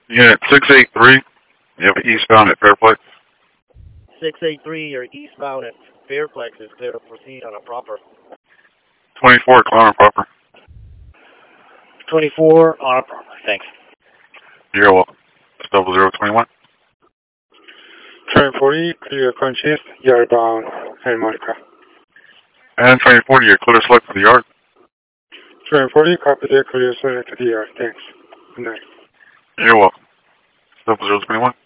Unit 683, you have eastbound at Fairplex. 683, you're eastbound at Fairplex is clear to proceed on a proper. 24, climb on proper. 24 on a proper. Thanks. You're welcome. It's 0021. Train 40, clear conscious, yard bound, and Monica. And train 40, you're clear select for the yard. Train 40, copy there, clear select to the yard. Thanks. Good night. You're welcome. 0021.